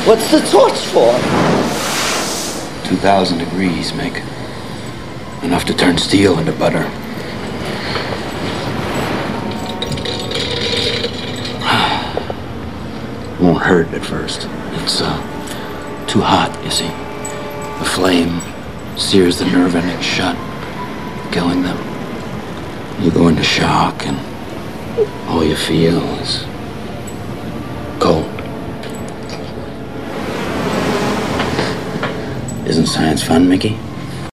What's the torch for? 2,000 degrees, Mick. Enough to turn steel into butter. Won't hurt at first. It's too hot, you see. The flame sears the nerve endings shut, killing them. You go into shock and all you feel is cold. Isn't science fun, Mickey?